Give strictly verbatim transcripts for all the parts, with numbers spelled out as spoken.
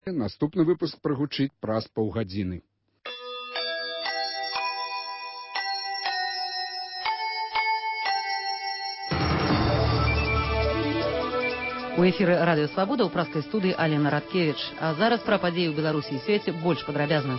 Наступны выпуск прагучыць праз паўгадзіны. У эфіры радыё Свабода ў праскай студыі Алена Радкевіч. А зараз пра падзеі ў Беларусі і свеце больш падрабязна.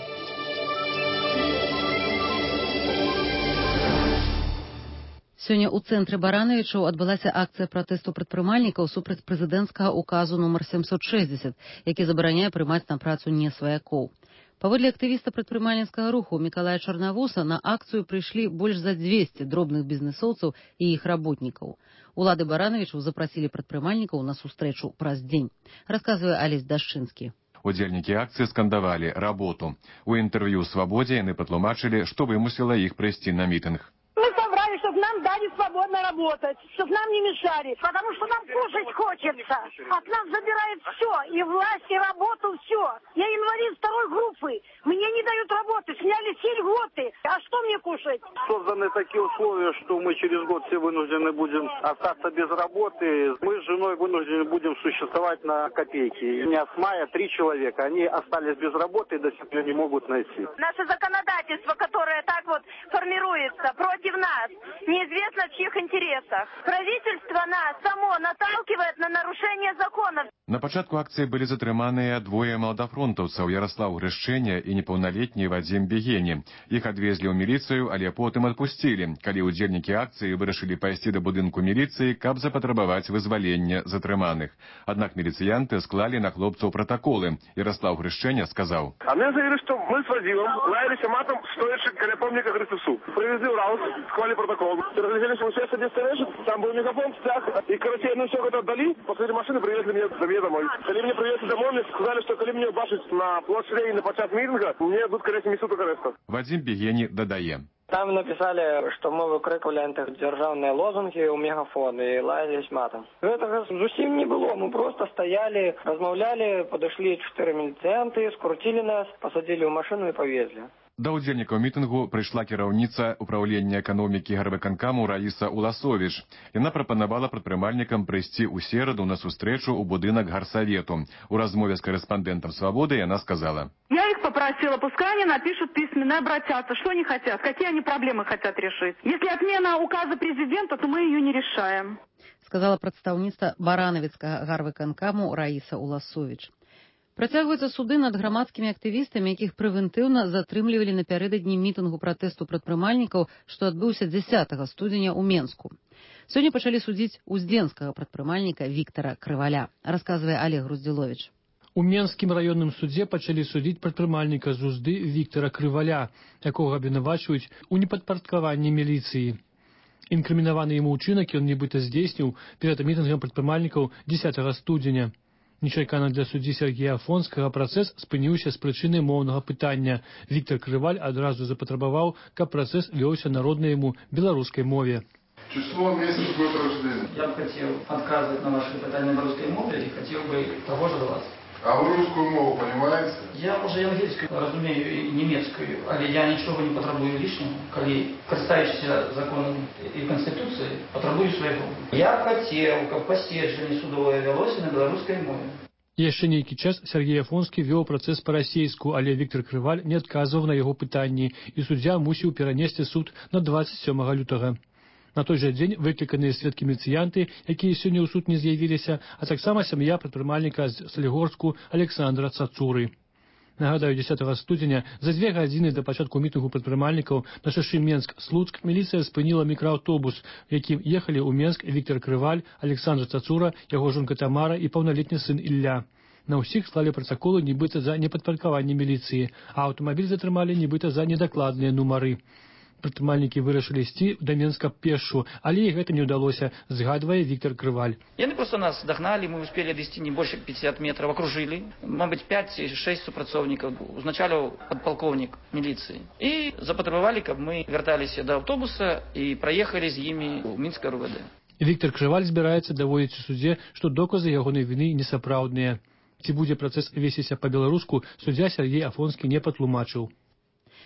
Сёння ў цэнтры Баранавічаў адбылася акцыя пратэсту прадпрымальнікаў супраць прэзідэнцкага указу нумар сямсот шэсцьдзесят, які забараняе прымаць на працу не сваякоў. Паводле актывіста прадпрымальніцкага руху Мікалая Чарнавуса на акцыю прыйшлі больш за дзвесце дробных бізнэсоўцаў і іх работнікаў. Улады Баранавічаў запрасілі прадпрымальнікаў на сустрэчу праз дзень, расказвае Алесь Дашчынскі. Удзельнікі акцыі скандавалі работу. У інтэрв'ю «Свабодзе» яны патлумачылі, што вымусіла іх прыйсці на мітынг. Чтобы нам дали свободно работать, чтобы нам не мешали, потому что нам кушать хочется. От нас забирают все, и власть, и работу, все. Я инвалид второй группы, мне не дают работы, сняли все льготы. А что мне кушать? Созданы такие условия, что мы через год все вынуждены будем остаться без работы. Мы с женой вынуждены будем существовать на копейки. У меня с мая три человека, они остались без работы и до сих пор не могут найти. Наше законодательство, которое так вот формируется против нас, неизвестно в чьих интересах. Правительство нас само наталкивает на нарушение законов. На пачатку акцыі былі затрыманыя двое маладафронтаўцаў Ярослав Грышчэня і непаўналетні Вадзім Бегені. Іх адвезлі ў міліцыю, але потым адпусцілі, калі ўдзельнікі акцыі вырашылі пайсці да будынку міліцыі, каб запатрабаваць вызвалення затрыманых. Аднак міліцыянты склалі на хлопцаў пратаколы. Ярослав Грышчэня сказаў: А мне заявили, что мы с Вадимом лаялись матом, стоящим каля помника Христосу. Привезли в Раус, склали протокол. Разрешили, что все садятся решат, там был мегафон, стяг, и, короче, ну все это отдали, после машины привезли меня, меня домой. Когда меня привезли домой, мне сказали, что когда меня башить на площади на початку митинга, мне будут, короче, семь суток ареста. Вадим Бегени додає. Там написали, что мы выкрикивали державные лозунги у мегафона и лаялись матом. Этого совсем не было. Мы просто стояли, размовляли, подошли четыре милицианты, скрутили нас, посадили в машину и повезли. Да ўдзельнікаў мітынгу прыйшла кіраўніца ўправлення эканомікі гарвыканкаму Раіса Уласовіч. Яна прапанавала прадпрымальнікам прыйсці ў сераду на сустрэчу ў будынак гарсавету. У размове з корэспандэнтам «Свободы» яна сказала: Я их попросила, пускай они напишут письменно, обратятся, что они хотят, какие они проблемы хотят решить. Если отмена указа президента, то мы ее не решаем. Сказала прадстаўніца баранавіцкага гарвыканкаму Раіса Уласовіч. Працягваюцца суды над грамадскімі актывістамі, якіх прэвентыўна затрымлівалі напярэдадні мітынгу пратэсту прадпрымальнікаў, што адбыўся дзясятага студзеня ў Менску. Сёння пачалі судзіць уздзенскага прадпрымальніка Віктара Крываля, расказвае Олег Груздзіловіч. У Менскім раённым судзе пачалі судзіць прадпрымальніка з Узды Віктара Крываля, якога абвінавачваюць у непадпарадкаванні міліцыі. Інкрымінаваны яму ўчынак ён нібыта здзейсніў перад мітынгам прадпрымальнікаў дзясятага студзеня. Нечакана для суддзі Сергея Афонскага працэс спыніўся з прычыны моўнага пытання. Віктар Крываль адразу запатрабаваў, каб працэс вёўся на роднай яму беларускай мове. Число, месяц, год рождения. Я бы хотел отказывать на ваши питания на русской мове и хотел бы того же вас. А вы русскую мову понимаете? Я уже английскую разумею и немецкую, але я ничего не потребую лишнего, коли користаючись законом и конституцией, потребую своего. Я хотел, как постережение судовое велось на белорусской мове. Яшчэ нейкі час Сергей Афонскі вёў працэс па-расейску, але Віктар Крываль не адказваў на яго пытанні, і суддзя мусіў перанесці суд на двадцать сёмага лютага. На той жа дзень выкліканыя сведкі-міліцыянты, якія сёння ў суд не з'явіліся, а таксама сям'я прадпрымальніка з Салігорску Александра Цацуры. Нагадаю, дзясятага студзеня за дзве гадзіны да пачатку мітынгу прадпрымальнікаў на шашы Менск-Слуцк міліцыя спыніла мікрааўтобус, у якім ехалі ў Менск Віктар Крываль, Александр Цацура, яго жонка Тамара і паўналетні сын Ілля. На ўсіх склалі пратаколы нібыта за непадпарадкаванне міліцыі, а аўтамабіль затрымалі нібыта за недакладныя нумары. Прадпрымальнікі вырашылі ісці да Менска пешшу, але і гэта не ўдалося, згадвае Віктар Крываль. Яны просто нас догнали, мы успели дойти не больше пятьдесят метров, окружили. Может быть, пять-шесть супрацовников, узначалил подполковник милиции. И запатрабовали, как мы вертались до автобуса и проехали с ними в Минское РУВД. Віктар Крываль збіраецца даводзіць у судзе, што доказы ягонай віны несапраўдныя. Ці будзе працэс весціся па-беларуску, суддзя Сергей Афонскі не патлумачыў.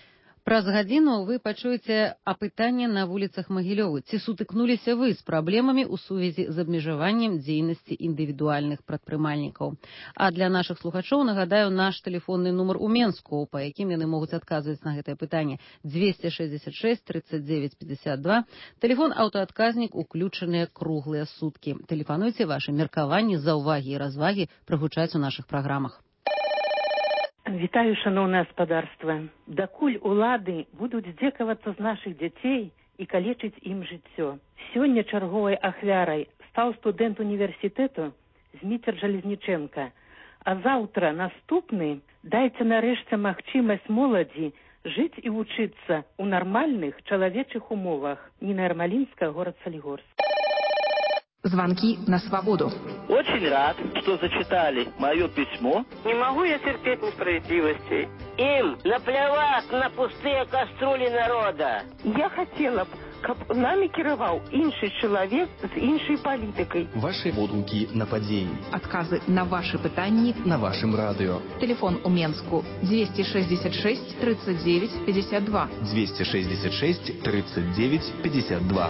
Праз гадзіну вы пачуеце апытанне на вуліцах Магілёвы. Ці сутыкнуліся вы з праблемамі ў сувязі з абмежаваннем дзейнасці індывідуальных прадпрымальнікаў? А для нашых слухачоў нагадаю наш тэлефонны нумар у Менску, па якім яны могуць адказваць на гэтае пытанне. двести шестьдесят шесть тридцать девять пятьдесят два. Тэлефон аўтаадказнік уключаныя круглыя суткі. Тэлефануйце, вашы меркаванні, заўвагі і развагі прагучаць у нашых праграмах. Вітаю, шановне господарство. Дакуль улады будуць здзекавацца з нашых дзяцей і калечыць ім жыццё. Сёння чарговай ахвярай стаў студэнт універсітэту Зміцер Жалезніченка. А заўтра наступны дайце нарэшце магчымасць моладзі жыць і вучыцца ў нармальных чалавечых умовах. Ніна Ярмалінская, город Солигорск. Звонки на свободу. Очень рад, что зачитали мое письмо. Не могу я терпеть несправедливости. Им наплевать на пустые кастрюли народа. Я хотела б, каб нами кіраваў іншы чалавек з іншай палітыкай. Ваши водгукі на падзеі. Отказы на ваши пытанні на вашем радио. Телефон у Менску двести шестьдесят шесть тридцать девять пятьдесят два. двести шестьдесят шесть тридцать девять пятьдесят два.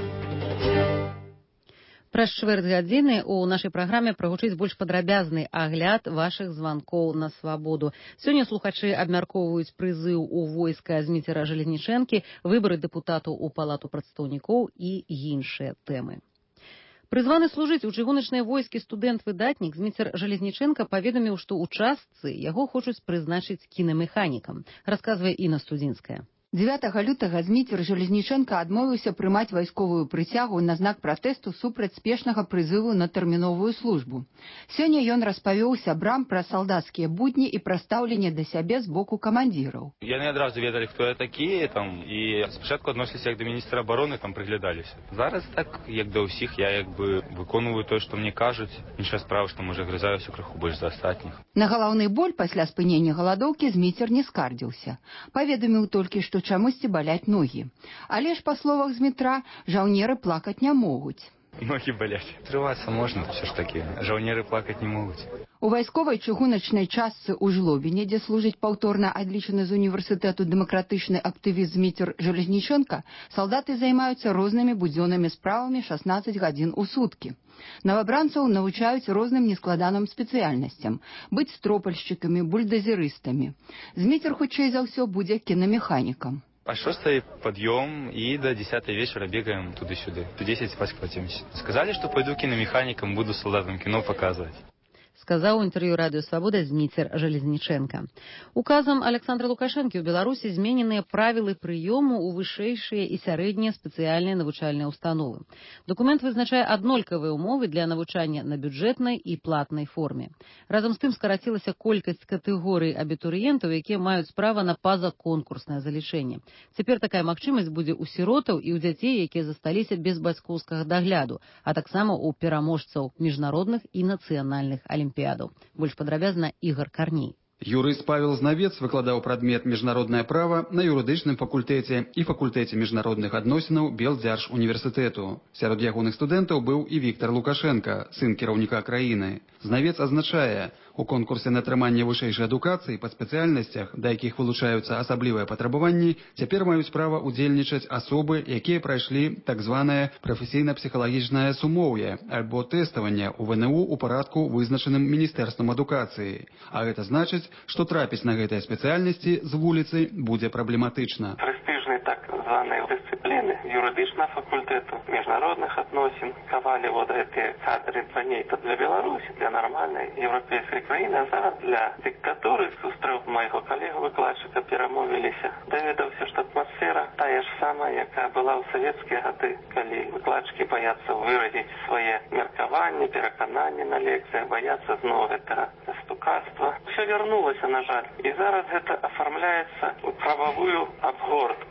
Праз чвэрць гадзіны ў нашай праграме прагучыць больш падрабязны агляд вашых званкоў на свабоду. Сёння слухачы абмяркоўваюць прызыў у войска Зміцера Жалезнічэнкі, выбары дэпутатаў у палату прадстаўнікоў і іншыя тэмы. Прызваны служыць у чыгуначныя войскі студэнт-выдатнік Зміцер Жалезнічэнка паведаміў, што ў частцы яго хочуць прызначыць кінамеханікам, расказвае Інна Студзінская. дзевятага лютага Зміцер Жалезнічэнка адмовіўся прымаць вайсковую прыцягу на знак пратэсту супраць спешнага прызыву на тэрміновую службу. Сёння ён распавёў сябрам пра салдацкія будні і пра стаўленне да сябе з боку камандзіраў. Яны адразу ведалі, хто я такі, там, і спачатку адносіліся як да міністра абароны, там прыглядаліся. Зараз так, як да ўсіх, я як бы выконваю тое, што мне кажуць. Іншая справа, што, можа, грызаюся крыху больш за астатніх. На галаўны боль пасля спынення галадоўкі Зміцер не скардзіўся. Паведаміў толькі, што чамусьці баляць ногі. Але ж, па словах Змітра, жаўнеры плакаць не могуць. Ноги балять. Трывацца можна, все ж таки. Жаўнеры плакаць не могуць. У вайсковай чыгуначнай частцы ў Жлобіне, дзе служыць паўторна адлічаны з універсітэту дэмакратычны актывіст Зміцер Жалезнічэнка, салдаты займаюцца рознымі будзённымі справамі шаснаццаць гадзін у суткі. Новабранцаў навучаюць розным нескладаным спецыяльнасцям, быць стропальшчыкамі, бульдазерыстамі. Зміцер, хутчэй за ўсё, будзе кінамеханікам. А шостой подъем и до десятой вечера бегаем туда-сюда. В десять спать хватимся. Сказали, что пойду киномехаником, буду солдатам кино показывать. Сказаў у інтэрв'ю радыё «Свабода» Зміцер Жалезнічэнка. Указам Александра Лукашэнкі ў Беларусі змененыя правілы прыёму ў вышэйшыя і сярэднія спецыяльныя навучальныя ўстановы. Дакумент вызначае аднолькавыя ўмовы для навучання на бюджэтнай і платнай форме. Разам з тым скарацілася колькасць катэгорый абітурыентаў, якія маюць права на пазаконкурснае залічэнне. Цяпер такая магчымасць будзе ў сіротаў і ў дзяцей, якія засталіся без бацькоўскага дагляду, а таксама ў пераможцаў міжнародных і нацыянальных алімпіядаў. Больш падрабязна Ігор Карней. Юрыст Павел Знавец выкладаў прадмет міжнароднае права на юрыдычным факультэце і факультэце міжнародных адносінаў Белдзяржуніверсітэту. Сярод ягоных студэнтаў быў і Віктор Лукашенко, сын кіраўніка краіны. Знавец азначае, у конкурсе на атрыманне вышэйшай адукацыі па спецыяльнасцях, да якіх вылучаюцца асаблівыя патрабаванні, цяпер маюць права ўдзельнічаць асобы, якія прайшлі так званае прафесійна-псіхалагічнае сумоўе альбо тэставанне ў ВНУ у парадку, вызначаным Міністэрствам адукацыі. А гэта значыць, што трапіць на гэтыя спецыяльнасці з вуліцы будзе праблематычна. Прэстыжнай так званай дысцыпліны юрыдычнага факультэту, міжнародных адносін кавалі вот гэтыя кадры раней-то для Беларусі, для нармальнай еўрапейскай краіны, а зараз для дыктатуры. Сустрэў майго калегу-выкладчыка, перамовіліся. Даведаўся, што атмасфера тая ж самая, якая была ў савецкія гады, калі выкладчыкі баяцца выразіць свае меркаванні, перакананні на лекцыях, баяцца зноў гэтага стукацтва. Все вернулася, на жаль. І зараз гэта афармляецца ў прававую абгортку, каб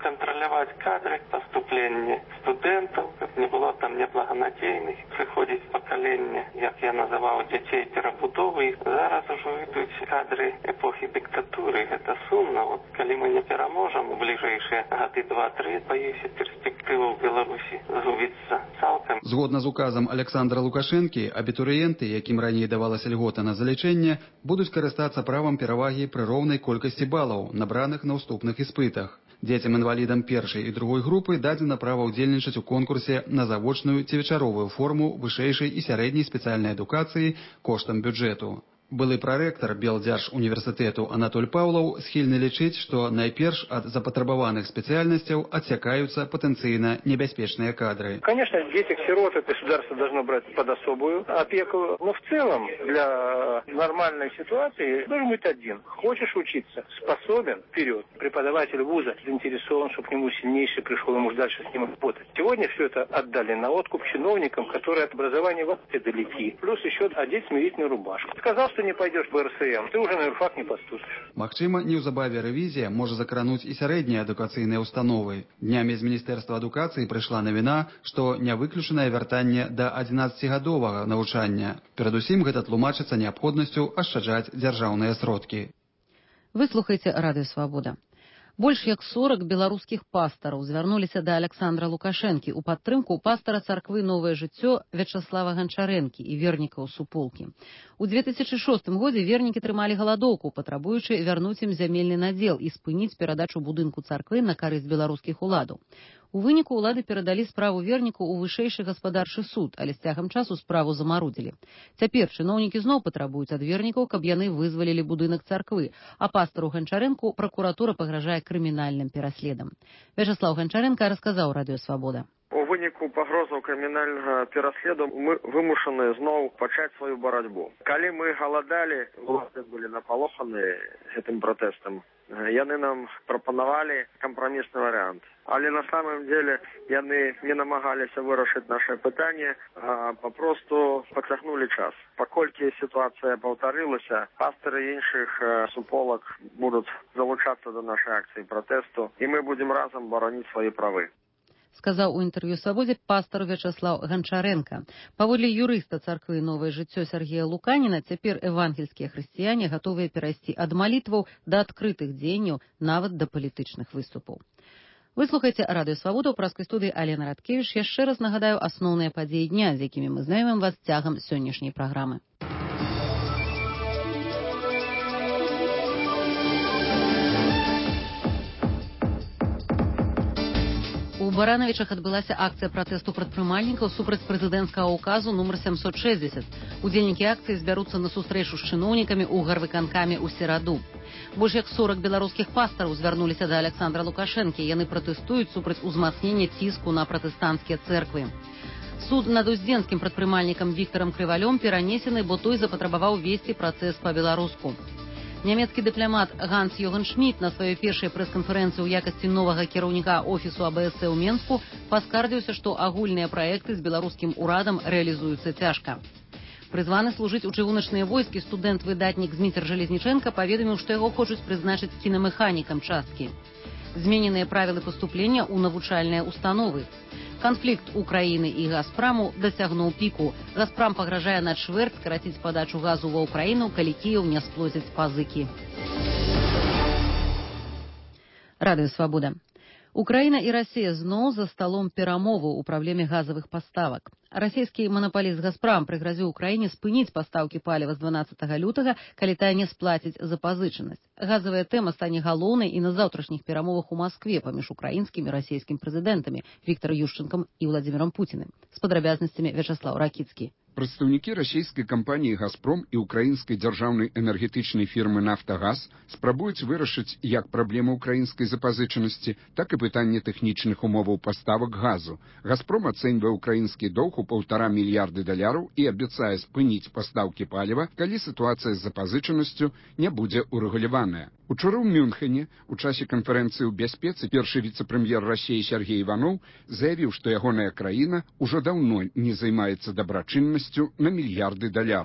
контролировать кадры, поступление студентов, как не было там неблагонадійних, приходить поколение, як я называл, детей перебудовы. Зараз уже идут кадры эпохи диктатуры. Это сумно. Вот, коли мы не переможем в ближайшие годы два-три, боюсь, перспективу в Беларуси згубиться цалком. Згодна з указам Александра Лукашэнкі, абітурыенты, якім раней давалася льгота на залічэнне, будуць карыстацца правам перавагі пры роўнай колькасці балаў, набраных на ўступных іспытах. Дзецям-інвалідам першай і другой групы дадзена права ўдзельнічаць у конкурсе на завочную ці вечаровую форму вышэйшай і сярэдняй спецыяльнай адукацыі коштам бюджэту. Былы прарэктар Белдзяржуніверсітэту Анатоль Паўлаў схільны лічыць, што найперш ад запатрабаваных спецыяльнасцяў адсякаюцца патэнцыйна небяспечныя кадры. Конечно, детей-сирот государство должно брать под особую опеку, но в целом для нормальной ситуации должен быть один. Хочешь учиться, способен, вперед. Преподаватель вуза заинтересован, чтобы к нему сильнейший пришел, ему дальше с ним работать. Сегодня все это отдали на откуп чиновникам, которые от образования вообще далеки. Плюс еще одеть смирительную рубашку. Сказал, что не пойдешь в РСМ, ты уже на юрфак не поступишь. Магчыма, неўзабаве рэвізія можа закрануць і сярэднія адукацыйныя ўстановы. Днямі з Міністэрства адукацыі прыйшла навіна, што не выключанае вяртанне да адзінаццацігадовага навучання. Перадусім гэта тлумачыцца неабходнасцю ашчаджаць дзяржаўныя сродкі. Вы слухаеце Радыё Свабода. Больш як сорок беларускіх пастараў звярнуліся да Александра Лукашэнкі ў падтрымку пастара царквы «Новае жыццё» Вячаслава Ганчарэнкі і вернікаў суполкі. У две тысячы шостым годзе вернікі трымалі галадоўку, патрабуючы вярнуць ім зямельны надзел і спыніць перадачу будынку царквы на карысць беларускіх уладаў. У выніку ўлады перадалі справу верніку ў вышэйшы гаспадарчы суд, але з цягам часу справу замарудзілі. Цяпер чыноўнікі зноў патрабуюць ад вернікаў, каб яны вызвалілі будынак царквы, а пастару Ганчарэнку пракуратура пагражае крымінальным пераследам. Вячаслав Ганчарэнка расказаў Радыё Свабода. У выніку пагрозаў крымінальнага пераследу мы вымушаны зноў пачаць сваю барацьбу. Калі мы галадалі, улады былі напалоханы гэтым пратэстам, яны нам прапанавалі кампрамісны варыянт. Але на самом деле яны не намагаліся вырашыць наше пытанне, а папросту пацягнулі час. Паколькі сітуацыя паўтарылася, пастары іншых суполак будуць залучацца да нашай акцыі пратэсту, і мы будзем разам бараніць свае правы. Сказаў у інтэрв'ю «Свабодзе» пастар Вячаслав Ганчарэнка. Паводле юрыста царквы «Новае жыццё» Сергея Луканіна, цяпер евангельскія хрысціяне гатовыя перайсці ад малітваў да адкрытых дзеянняў, нават да палітычных выступаў. Вы слухаеце Радыё Свабода, ў праскай студыі Алена Радкевіч. Яшчэ раз нагадаю асноўныя падзеі дня, з якімі мы знаёмім вас цягам сённяшняй праграмы. У Баранавічах адбылася акцыя пратэсту прадпрымальнікаў супраць прэзідэнцкага ўказу нумар сямсот шэсцьдзесят. Удзельнікі акцыі збяруцца на сустрэчу з чыноўнікамі ў гарвыканкаме ў сераду. Больш як сорак беларускіх пастараў звярнуліся да Александра Лукашэнкі. Яны пратэстуюць супраць узмацнення ціску на пратэстанцкія цэрквы. Суд над уздзенскім прадпрымальнікам Віктарам Крывалём перанесены, бо той запатрабаваў весці працэс па-беларуску. Нямецкі дыпламат Ганс Йоган Шмідт на сваёй першай прэс-канферэнцыі ў якасці новага кіраўніка офісу А Б С Э ў Менску паскардзіўся, што агульныя праекты з беларускім урадам рэалізуюцца цяжка. Прызваны служыць у чыгуначныя войскі студэнт-выдатнік Зміцер Жалезнічэнка паведаміў, што яго хочуць прызначыць кінамеханікам часткі. Змененыя правілы паступлення ў навучальныя установы. Канфлікт Украіны і Газпраму дасягнуў піку. Газпрам пагражае на чвэрць скараціць падачу газу ва Ўкраіну, калі Кіеў не сплоціць пазыкі. Радыё Свабода. Украіна і Расія зноў за сталом перамоваў у праблеме газавых паставак. Расійскі манапаліст «Газпрам» прыгразіў Украіне спыніць пастаўкі паліва з дванаццатага лютага, калі тая не сплаціць запазычанасць. Газавая тэма стане галоўнай і на заўтрашніх перамовах у Маскве паміж украінскім і расійскім прэзідэнтамі Віктарам Ющэнкам і Владзімірам Пуціным. З падрабязнасцямі Вячаслав Ракіцкі. Прадстаўнікі расійскай кампаніі «Газпром» і украінскай дзяржаўнай энергетычнай фірмы «Нафтагаз» спрабуюць вырашыць як праблему украінскай запазычанасці, так і пытанне тэхнічных умоваў паставак газу. «Газпром» ацэньвае украінскі доўг у паўтара мільярды даляраў і абяцае спыніць пастаўкі паліва, калі сітуацыя з запазычанасцю не будзе урэгуляваная. Учора ў Мюнхене у часе канферэнцыі ў бяспецы першы віцэ-прэм'ер Расіі Сергей Іванов заявіў, што ягоная краіна ўжо даўно не займаецца дабрачыннасцю на мільярды даляраў.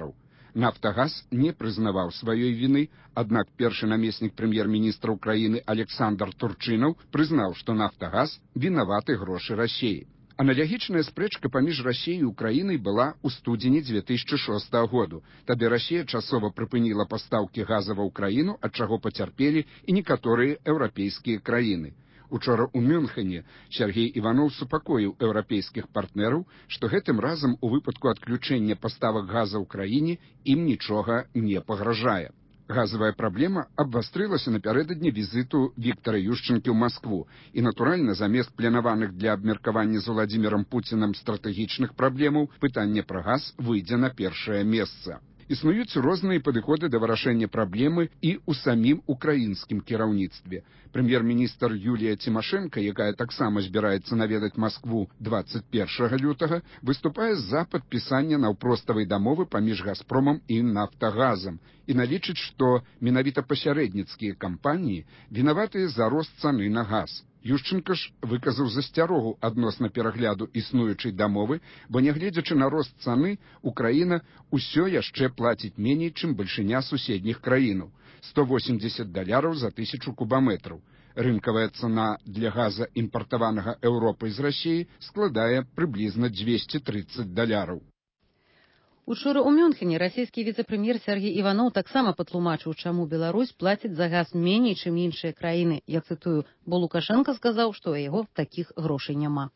«Нафтагаз» не прызнаваў сваёй віны, аднак першы намеснік прэм'ер-міністра ўкраіны Александр Турчынаў прызнаў, што «Нафтагаз» вінаваты грошы Расіі. Аналогічная спрэчка паміж Расіяй і Украінай была ў студзені дзве тысячы шостага году. Тады Расія часова прыпыніла пастаўкі газа ва ўкраіну, ад чаго пацярпелі і некаторыя еўрапейскія краіны. Учора ў Мюнхене Сергей Іваноў супакоіў еўрапейскіх партнераў, што гэтым разам у выпадку адключэння паставак газа ў краіне ім нічога не пагражае. Газавая праблема абвастрылася напярэдадні візіту Віктара Ющэнкі ў Маскву і, натуральна, замест планаваных для абмеркавання з Владзімірам Пуцінам стратэгічных праблемаў, пытанне пра газ выйдзе на першае месца. Існуюць розныя падыходы да вырашэння праблемы і ў самім украінскім кіраўніцтве. Прэм'ер-міністр Юлія Цімашэнка, якая таксама збіраецца наведаць Маскву дваццаць першага лютага, выступае за падпісання наўпроставай дамовы паміж «Газпромам» і «Нафтагазам» і налічыць, што менавіта пасярэдніцкія кампаніі вінаватыя за рост цаны на газ. Ющенка ж выказаў засцярогу адносна перагляду існуючай дамовы, бо нягледзячы на рост цаны, Украіна ўсё яшчэ плаціць меней, чым бальшыня суседніх краінаў – сто восемьдесят даляраў за тысячу кубаметраў. Рынкавая цана для газа, імпартаванага Еўропай з Расіі, складае прыблізна дзвесце трыццаць даляраў. Учора ў Мюнхене расійскі віцэ-прэм'ер Сергей Іваноў таксама патлумачыў, чаму Беларусь плаціць за газ меней, чым іншыя краіны. Я цытую, бо Лукашенко сказаў, што ў яго такіх грошай няма.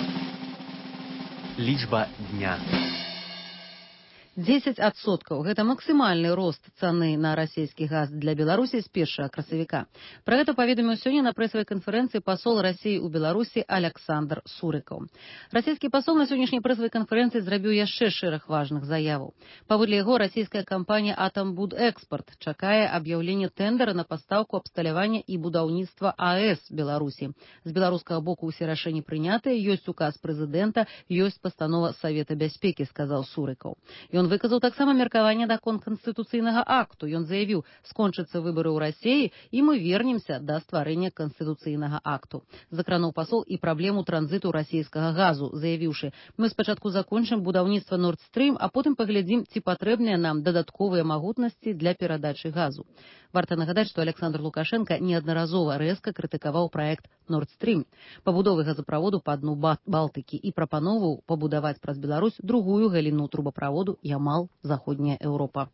Лічба дня. дзесяць адсоткаў – гэта максімальны рост цаны на расійскі газ для Беларусі з першага красавіка. Пра гэта паведаміў сёння на прэсавай канферэнцыі пасол Расіі ў Беларусі Александр Сурыкаў. Расійскі пасол на сённяшняй прэсавай канферэнцыі зрабіў яшчэ шэраг важных заяваў. Паводле яго, расійская кампанія «Атамбудэкспарт» чакае аб'яўлення тэндара на пастаўку абсталявання і будаўніцтва АЭС Беларусі. З беларускага боку ўсе рашэнні прынятыя, ёсць указ прэзідэнта, ёсць пастанова Савета бяспекі, сказаў Сурыкаў. Ён выказаў таксама меркаванне даконт канстытуцыйнага акту. Ён заявіў, скончацца выбары ў Расіі, і мы вернемся да стварэння канстытуцыйнага акту. Закрануў пасол і праблему транзіту расійскага газу, заявіўшы, мы спачатку закончым будаўніцтва Nord Stream, а потым паглядзім, ці патрэбныя нам дадатковыя магутнасці для перадачы газу. Варта нагадаць, што Александр Лукашенко неаднаразова рэзка крытыкаваў праект Nord Stream, пабудовы газаправоду па дну Балтыкі і прапановаў пабудаваць праз Беларусь другую галіну трубаправоду Ямал-Заходняя Еўропа.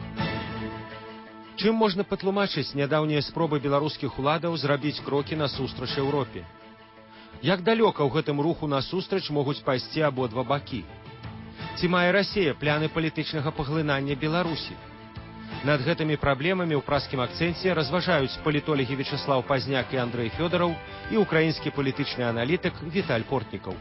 Чым можна патлумачыць нядаўнія спробы беларускіх уладаў зрабіць крокі насустрач Еўропе? Як далёка ў гэтым руху насустрач могуць пайсці абодва бакі? Ці мае Расія пляны палітычнага паглынання Беларусі? Над гэтымі праблемамі ў праскім акцэнце разважаюць палітолагі Вячеслав Пазняк і Андрэй Фёдараў і украінскі палітычны аналітык Віталь Портнікаў.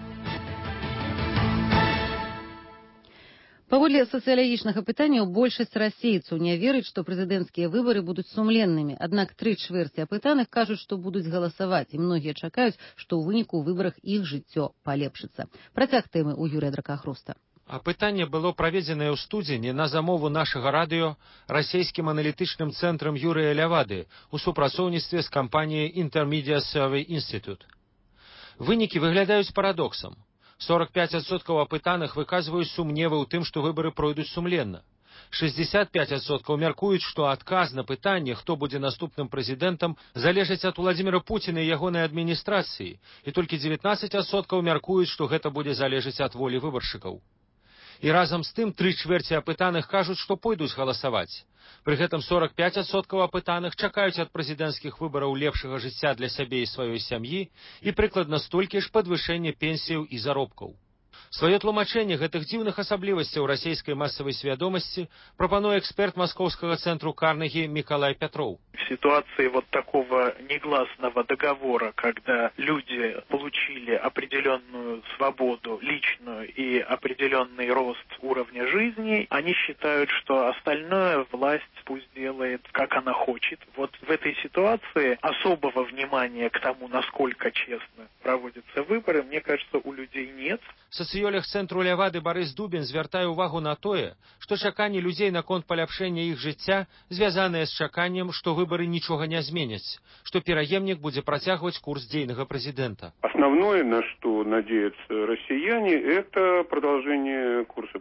Паводле сацыялагічнага пытання, большасць расейцаў не верыць, што прэзідэнцкія выбары будуць сумленнымі. Аднак тры чвэрці апытаных кажуць, што будуць галасаваць, і многія чакаюць, што ў выніку ў выбарах іх жыццё палепшыцца. Працяг тэмы ў Юрыя Дракахруста. Апытанне было праведзенае ў студзені на замову нашага радыё расійскім аналітычным цэнтрам Юрыя Лявады ў супрацоўніцтве з кампаніяй Intermedia Survey Institute. Вынікі выглядаюць парадоксам. сорок пять адсоткаў апытаных выказваюць сумневы ў тым, што выбары пройдуць сумленна. шестьдесят пять адсоткаў мяркуюць, што адказ на пытанне, хто будзе наступным прэзідэнтам, залежыць ад Владзіміра Пуціна і ягонай адміністрацыі, і толькі дзевятнаццаць адсоткаў мяркуюць, што гэта будзе залежыць ад волі выбаршчыкаў. І разам з тым тры чвэрці апытаных кажуць, што пойдуць галасаваць. Пры гэтым сорок пять адсоткаў апытаных чакаюць ад прэзідэнцкіх выбараў лепшага жыцця для сябе і сваёй сям'і і прыкладна столькі ж падвышэння пенсіяў і заробкаў. Сваё тлумачэнне гэтых дзіўных асаблівасцяў расійскай масавай свядомасці прапануе эксперт Московского центру Карнеги Миколай Петров. В ситуации вот такого негласного договора, когда люди получили определенную свободу личную и определенный рост уровня жизни, они считают, что остальное власть пусть делает, как она хочет. Вот в этой ситуации особого внимания к тому, насколько честно проводятся выборы, мне кажется, у людей нет. Сацыёлог цэнтру Лявады Барыс Дубін звяртае ўвагу на тое, што чаканні людзей наконт паляпшэння іх жыцця звязаныя з чаканнем, што выбары нічога не зменяць, што пераемнік будзе працягваць курс дзейнага прэзідэнта. Основное, на что надеются россияне, это продолжение курса Путина.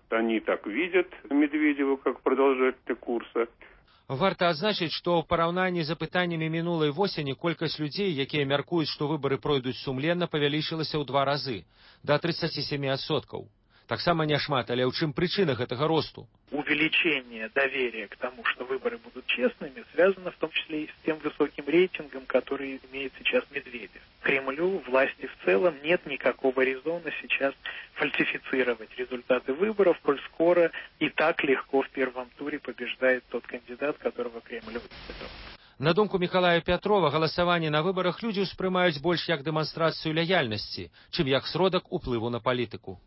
Они так видят Медведева как продолжателя курса. Варта адзначыць, што ў параўнанні з апытаннямі мінулай восені колькасць людзей, якія мяркуюць, што выбары пройдуць сумленна, павялічылася ў два разы, да тридцати семи адсоткаў. Таксама няшмат, але ў чым прычына гэтага росту? Увеличение доверия к тому, что выборы будут честными, связано в том числе и с тем высоким рейтингом, который имеет сейчас Медведев. Кремлю, власти в целом нет никакого резона сейчас фальсифицировать результаты выборов, коль скоро и так легко в первом туре побеждает тот кандидат, которого Кремль выставил. На думку Миколая Петрова, галасаванне на выборах людзі ўспрымаюць больш як дэманстрацыю лаяльнасці, чым як сродак уплыву на палітыку.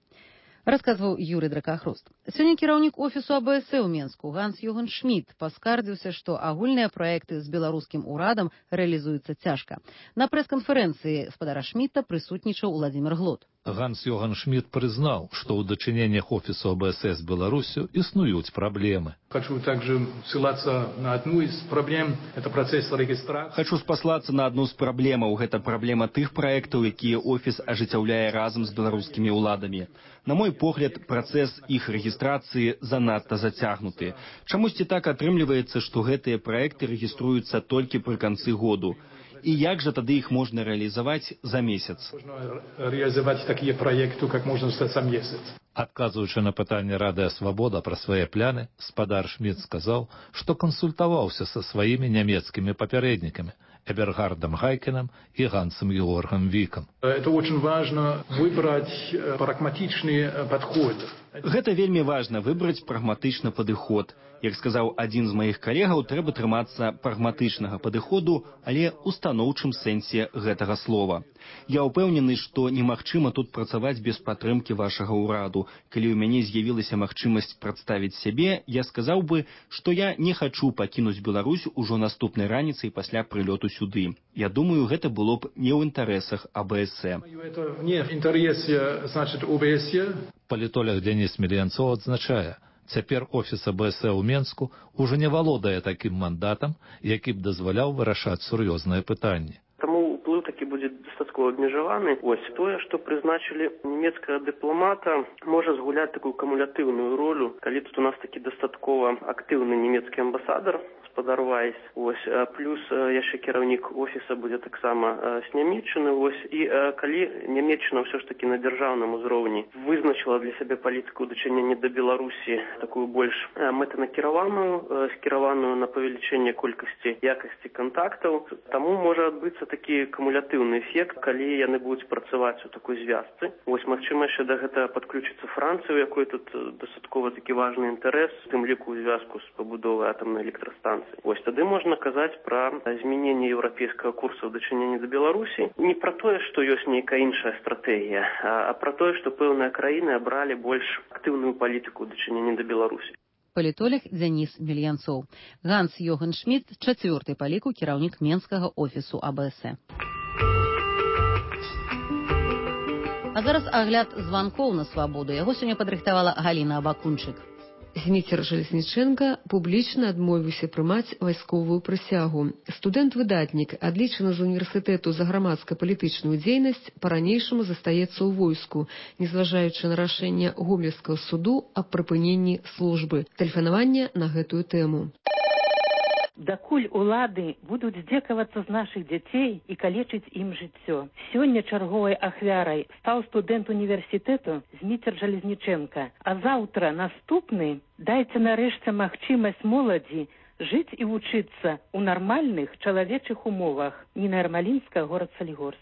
Расказваў Юрый Дракахрост. Сёння кіраўнік офісу АБС ў Менску Ганс-Йоган Шмідт паскардзіўся, што агульныя праекты з беларускім урадам рэалізуюцца цяжка. На прэс-канферэнцыі спадара Шмідта прысутнічаў Владимир Глот. Ганс-Йоган Шмідт прызнаў, што ў дачыненнях офісу АБС з Беларусью існуюць праблемы. Хочу также ссылаться на одну из проблем, это процесс регистрации. Хочу спаслацца на одну з праблемаў, гэта праблема тых праектаў, якія офіс ажыццяўляе разам з беларускімі ўладамі. На мой погляд, працэс іх рэгістрацыі занадта зацягнуты. Чамусьці так атрымліваецца, што гэтыя праекты рэгіструюцца толькі пры канцы году. І як жа тады іх можна рэалізаваць за месяц? Рэалізаваць такія праекты, як можна за месяц. Адказваючы на пытанне Радыё Свабода пра свае пляны, спадар Шмідт сказаў, што кансультаваўся са сваімі нямецкімі папярэднікамі Эбергардом Гайкеном и Гансом Георгом Виком. Это очень важно выбрать прагматичный подход. Гэта вельмі важна выбраць прагматычны падыход. Як сказаў адзін з маіх калегаў, трэба трымацца прагматычнага падыходу, але ў станоўчым сэнсе гэтага слова. Я ўпэўнены, што немагчыма тут працаваць без падтрымкі вашага ўраду. Калі ў мяне з'явілася магчымасць прадставіць сябе, я сказаў бы, што я не хачу пакінуць Беларусь ужо наступнай раніцай пасля прылёту сюды. Я думаю, гэта было б не ў інтарэсах АБС. Это не в інтарэсе, значит, ОБС. Палітолог Денис Мельянцоў адзначае, цяпер офіс АБС ў Менску ўжо не валодае такім мандатам, які б дазваляў вырашаць сур'ёзныя пытанні. Таму ўплыў такі будзе дастаткова абмежаваны. Вось тое, што прызначылі нямецкага дыпламата, можа згуляць такую кумулятыўную ролю, калі тут у нас такі дастаткова актыўны нямецкі амбасадар, спадар Вайс. Вось, плюс яшчэ кіраўнік офіса будзе таксама з Нямецчыны. Вось, і калі Нямецчына ўсё ж такі на дзяржаўным узроўні вызначыла для сябе палітыку ў дачыненні да Беларусі такую больш мэтанакіраваную, скіраваную на павелічэнне колькасці якасці кантактаў, таму можа адбыцца такі кумулятыўны эфект, калі яны будуць працаваць у такой звязцы. Вось, магчыма, яшчэ да гэтага падключыцца Францыя, у якой тут дастаткова такі важны інтарэс, у тым ліку ў звязку з пабудовай атамнай электрастанцыі. Вось тады можна казаць пра змяненне еўрапейскага курса ў дачыненні да Беларусі. Не пра тое, што ёсць нейкая іншая стратэгія, а пра тое, што пэўныя краіны абралі больш актыўную палітыку ў дачыненні да Беларусі. Палітолог Денис Мельянцоў. Ганс-Йоган Шмідт, чацвёрты па ліку кіраўнік менскага офісу АБС. А зараз агляд званкоў на свабоду. Яго сёння падрыхтавала Галіна Абакунчык. Зміцер Жалезніченка публічна адмовіўся прымаць вайсковую прысягу. Студэнт-выдатнік, адлічаны з універсітэту за грамадска-палітычную дзейнасць, па-ранейшаму застаецца ў войску, незважаючы на рашэнне гомельскага суду аб прыпыненні службы. Тэлефанаванне на гэтую тэму. Дакуль улады будуць здзекавацца з нашых дзяцей і калечыць ім жыццё. Сёння чарговай ахвярай стаў студэнт універсітэту Зміцер Жалезніченка. А заўтра наступны дайце нарэшце магчымасць моладзі жыць і вучыцца ў нармальных чалавечых умовах. Ніна Ярмалінская, горад Салігорск.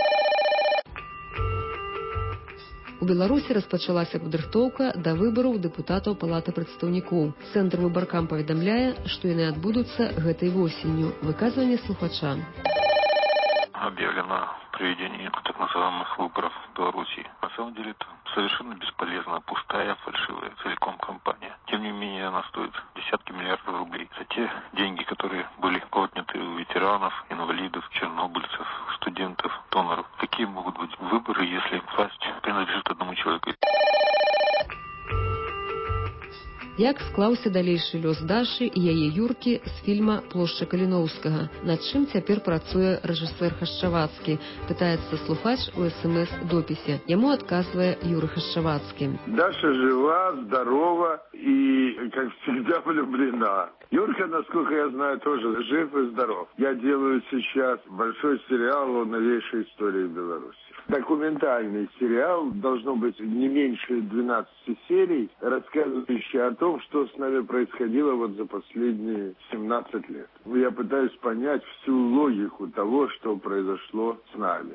У Беларусі распачалася падрыхтоўка да выбараў дэпутатаў Палаты прадстаўнікоў. Цэнтр выбаркам паведамляе, што яны адбудуцца гэтай восенню. Выказванне слухача. Объявлено проведение так называемых выборов в Беларуси. На самом деле это совершенно бесполезная, пустая, фальшивая целиком кампания. Тем не менее она стоит десятки миллиардов рублей. За те деньги, которые были отняты у ветеранов, инвалидов, чернобыльцев, студентов, доноров. Какие могут быть выборы, если власть принадлежит одному человеку? Як склаўся далейшы лёс Дашы і яе Юркі з фільма «Плошча Каліноўскага». Над чым цяпер працуе рэжысэр Хашчавацкі? Пытаецца слухач у эс эм эс-допісе. Яму адказвае Юры Хашчавацкі. Даша жива, здорова и, как всегда, влюблена. Юрка, насколько я знаю, тоже жив и здоров. Я делаю сейчас большой сериал о новейшей истории Беларуси. Документальный сериал, должно быть не меньше двенадцати серий, рассказывающий о том, что с нами происходило вот за последние семнадцать лет. Я пытаюсь понять всю логику того, что произошло с нами.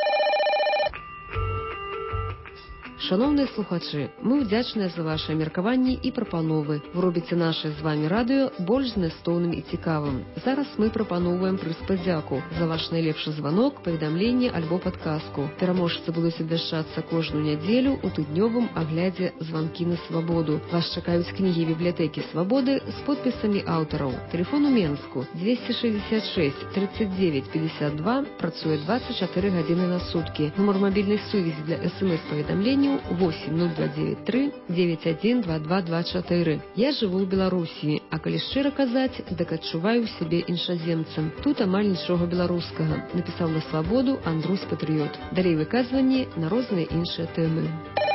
Шановныя слухачы, мы ўдзячныя за ваши меркаванні і прапановы. Вы робіце наше з вами радыё больш змястоўным і цікавым. Зараз мы прапаноўваем прыз падзяку за ваш найлепшы званок, паведамленне альбо падказку. Пераможцы будуць абвяшчацца кожную нядзелю у тыднёвым аглядзе «Званкі на свабоду». Вас чакаюць кнігі бібліятэкі свабоды з подпісамі аўтараў. Тэлефон у Менску двести шестьдесят шесть тридцать девять пятьдесят два, працуе двадцать четыре гадзіны на суткі. Нумар мабільнай сувязі для эс эм эс-паведамленняў восемь ноль два девять три девять один два два два четыре. Я жыву ў Беларусі, а калі шчыра казаць, дык адчуваю сябе іншаземцам. Тут амаль нічога беларускага, напісаў на свабоду Андрусь Патрыёт. Далей выказванні на розныя іншыя тэмы.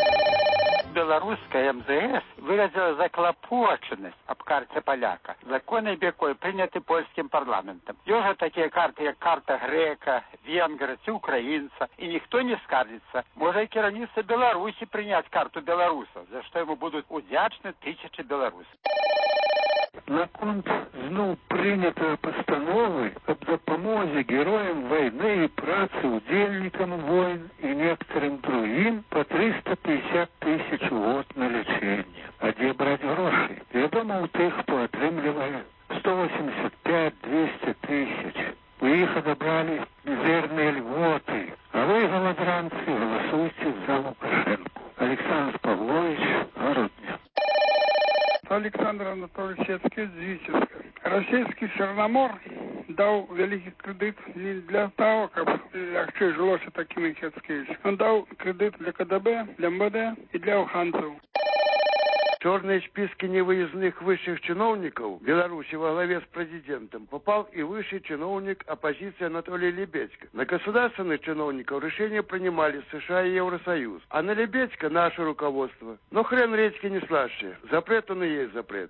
Белорусская эм зэ эс выразила заклопоченность об карте поляка, законы якой приняты польским парламентом. Есть такие карты, как карта грека, венгра, украинца, и никто не скаржится. Может и керівництво Беларуси принять карту белорусов, за что ему будут удячны тысячи белорусов. Наконт зноў прынятыя пастановы аб дапамозе героям вайны і працы удзельнікам войн і некаторым другім по триста пятьдесят тысяч у год на лечение. А дзе браць грошы? Вядома, у тых, хто атрымлівае сто восемьдесят пять — двести тысяч. У іх адабралі мізэрныя льготы. А вы, галадранцы, галасуйце за Лукашенко. Александр Павлович, Городня. Александр Анатольевич Яцкевич, Витебска. Российский Черномор дал великий кредит не для того, как легче жилось таким Яцкевичем. Он дал кредит для ка дэ бэ, для эм вэ дэ и для уханцев. Черные списки невыездных высших чиновников Беларуси во главе с президентом попал и высший чиновник оппозиции Анатолий Лебедько. На государственных чиновников решения принимали США и Евросоюз, а на Лебедько наше руководство. Но хрен редьки не слаще. Запрет он и есть запрет.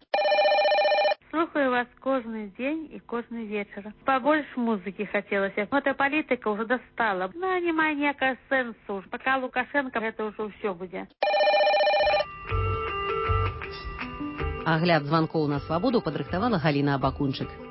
Слухаю вас кожный день и кожный вечер. Побольше музыки хотелось. Но эта политика уже достала. Ну, не має ніякого сенсу. Пока Лукашенко, это уже все будет. Агляд званкоў на свабоду падрыхтавала Галіна Абакунчык.